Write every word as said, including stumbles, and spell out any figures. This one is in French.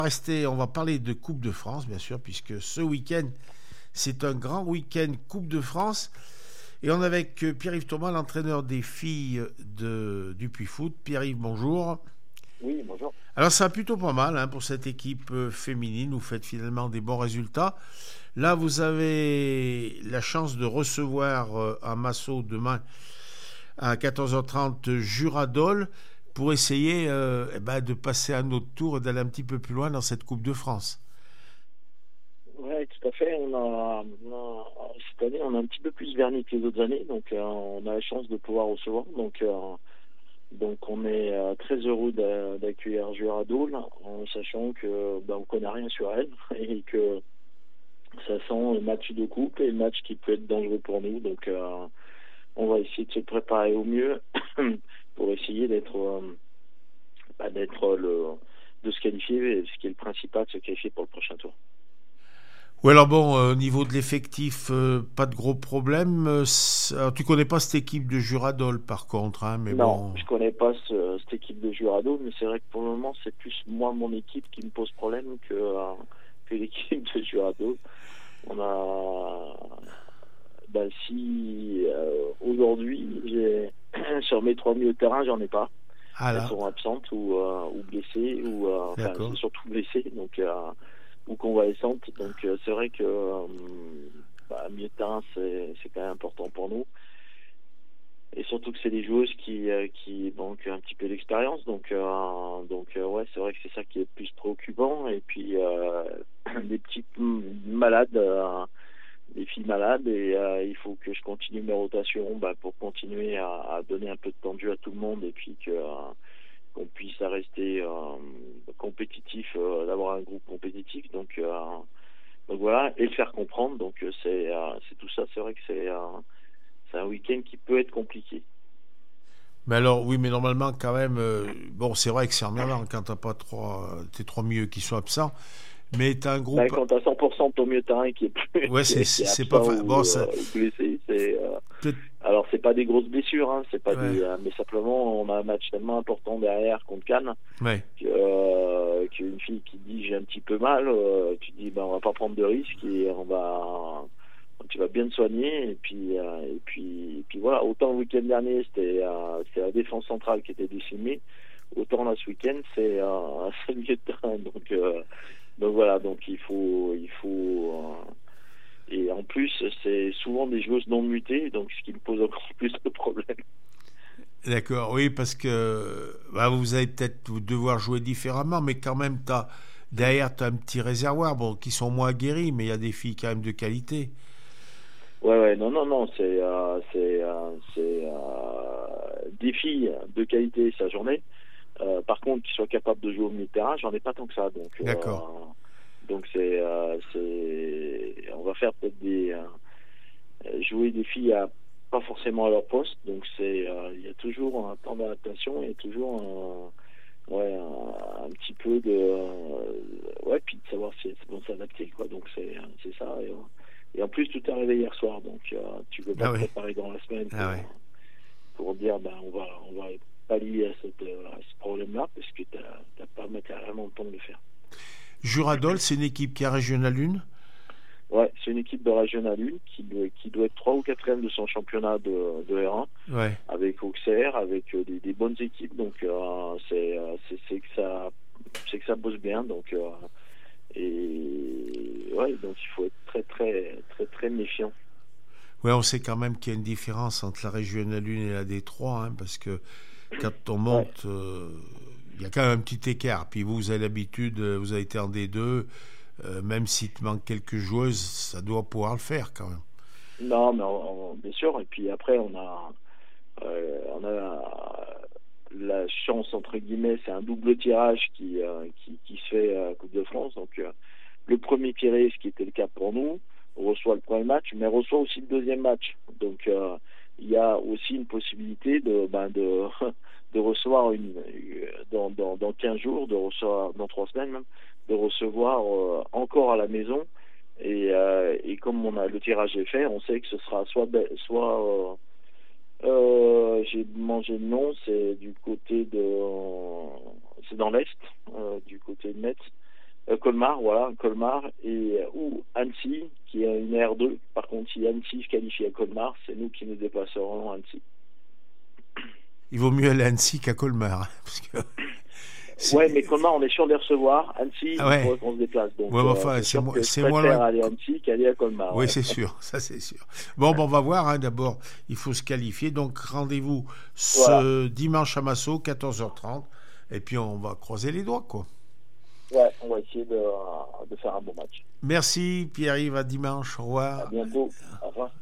Rester, on va parler de Coupe de France, bien sûr, puisque ce week-end, c'est un grand week-end Coupe de France. Et on est avec Pierre-Yves Thomas, l'entraîneur des filles de, du Puy-Foot. Pierre-Yves, bonjour. Oui, bonjour. Alors, ça va plutôt pas mal hein, pour cette équipe féminine. Vous faites finalement des bons résultats. Là, vous avez la chance de recevoir à Massot demain à quatorze heures trente Juradol pour essayer euh, eh ben, de passer à notre tour et d'aller un petit peu plus loin dans cette Coupe de France. Oui, tout à fait. On a, on a, cette année, on a un petit peu plus verni que les autres années, donc euh, on a la chance de pouvoir recevoir. Donc, euh, donc on est euh, très heureux d'a, d'accueillir Juradol, en sachant que ben, on connaît rien sur elle et que ça sent le match de coupe et le match qui peut être dangereux pour nous. Donc, euh, on va essayer de se préparer au mieux pour essayer d'être, euh, bah, d'être le, de se qualifier, ce qui est le principal, de se qualifier pour le prochain tour. Oui, alors bon, euh, au niveau de l'effectif, euh, pas de gros problème. Euh, alors, tu connais pas cette équipe de Juradol, par contre, hein, mais Non, bon. je connais pas ce, cette équipe de Jurado, mais c'est vrai que pour le moment, c'est plus moi, mon équipe, qui me pose problème que, euh, que l'équipe de Jurado. On a, bah, si euh, aujourd'hui, j'ai sur mes trois milieux de terrain, j'en ai pas. Ah Elles là, sont absentes ou, euh, ou blessées, ou euh, enfin, d'accord. c'est surtout blessées, donc euh, ou convalescentes. Donc euh, c'est vrai que euh, bah, milieu de terrain, c'est, c'est quand même important pour nous. Et surtout que c'est des joueuses qui euh, qui manquent un petit peu d'expérience, donc euh, donc euh, ouais, c'est vrai que c'est ça qui est le plus préoccupant. Et puis euh, des petites malades, euh, des filles malades, et euh, il faut que je continue mes rotations bah, pour continuer à, à donner un peu de temps de jeu à tout le monde, et puis que euh, qu'on puisse rester euh, compétitif, euh, d'avoir un groupe compétitif. Donc euh, donc voilà, et le faire comprendre. Donc euh, c'est euh, c'est tout ça. C'est vrai que c'est euh, c'est un week-end qui peut être compliqué. Mais alors, oui, mais normalement, quand même, euh, bon, c'est vrai que c'est emmerdant quand t'as pas trois, tes trois milieux qui sont absents, mais t'as un Ben, groupe. quand tu as cent pour cent de ton milieu de terrain qui est, plus, Ouais, qui c'est, est, qui c'est, est c'est pas. absent Fa... Bon, ou, ça. euh, ou blessé, c'est euh, Peut-être. alors c'est pas des grosses blessures, hein, c'est pas Ouais, des, euh, mais simplement on a un match tellement important derrière contre Cannes ouais. que, euh, qu'une fille qui dit j'ai un petit peu mal, euh, tu dis ben on va pas prendre de risques et on va, tu vas bien te soigner, et puis euh, et puis et puis voilà. Autant le week-end dernier c'était euh, c'était la défense centrale qui était décimée, autant là ce week-end c'est euh, c'est le milieu de terrain. Donc euh, donc voilà, donc il faut il faut euh, et en plus c'est souvent des joueuses non mutées, donc ce qui me pose encore plus de problèmes. D'accord, oui, parce que bah, vous allez peut-être vous devoir jouer différemment, mais quand même, t'as, derrière, tu as un petit réservoir, bon, qui sont moins aguerris, mais il y a des filles quand même de qualité. Ouais, ouais, non, non, non, c'est, euh, c'est, euh, c'est euh, des filles de qualité sa journée. Euh, par contre, qui soient capables de jouer au milieu de terrain, j'en ai pas tant que ça. Donc, euh, D'accord. donc c'est, euh, c'est, on va faire peut-être des euh, jouer des filles à pas forcément à leur poste. Donc c'est, euh, il y a toujours un temps d'adaptation et toujours un, ouais, un, un petit peu de, euh, ouais, puis de savoir si c'est bon s'adapter, quoi. Donc c'est, c'est ça. Et, et en plus, tout est arrivé hier soir, donc euh, tu peux pas Ah te oui, préparer dans la semaine ah pour, oui. pour dire ben on va on va pallier à, cette, à ce problème-là, parce que t'as, t'as pas matériellement le temps de le faire. Juradol, c'est une équipe qui a Régional un. Ouais, c'est une équipe de Régional un qui doit, qui doit être trois ou quatrième de son championnat de, de R un, Ouais. avec Auxerre, avec euh, des, des bonnes équipes. Donc euh, c'est, euh, c'est c'est que ça c'est que ça bosse bien. Donc euh, et ouais, donc il faut être très très très très méfiant. Ouais, on sait quand même qu'il y a une différence entre la Régional un et la D trois, hein, parce que quand on Ouais. monte, euh, il y a quand même un petit écart. Puis vous, vous avez l'habitude, euh, vous avez été en D deux, euh, même s'il te manque quelques joueuses, ça doit pouvoir le faire quand même. Non, mais on, on- bien sûr. Et puis après, on a euh, on a la chance entre guillemets, c'est un double tirage qui euh, qui, qui se fait à la Coupe de France. Donc euh, le premier tiré, ce qui était le cas pour nous, reçoit le premier match, mais reçoit aussi le deuxième match. Donc euh, il y a aussi une possibilité de ben de de recevoir une dans dans dans quinze jours, de recevoir dans trois semaines même, de recevoir euh, encore à la maison. Et euh, et comme on a le tirage est fait, on sait que ce sera soit soit euh, euh, j'ai mangé le nom, c'est du côté de, c'est dans l'est, euh, du côté de Metz. Euh, Colmar, voilà, Colmar, et euh, ou Annecy, qui est une R deux. Par contre, si Annecy se qualifie à Colmar, c'est nous qui nous déplacerons à Annecy. Il vaut mieux aller à Annecy qu'à Colmar. Parce que c'est... Ouais, mais Colmar, on est sûr de les recevoir. Annecy, ah ouais. il faudrait qu'on se déplace. Donc, ouais, enfin, euh, c'est, moi, c'est je moi préfère aller à Annecy qu'aller à Colmar. Oui, ouais. c'est sûr, ça c'est sûr. Bon, ben, on va voir. Hein, d'abord, il faut se qualifier. Donc, rendez-vous ce voilà. dimanche à Massot, quatorze heures trente. Et puis, on va croiser les doigts, quoi. Ouais, on va essayer de, de faire un bon match. Merci, Pierre-Yves. À dimanche. Au revoir. À bientôt. Au revoir.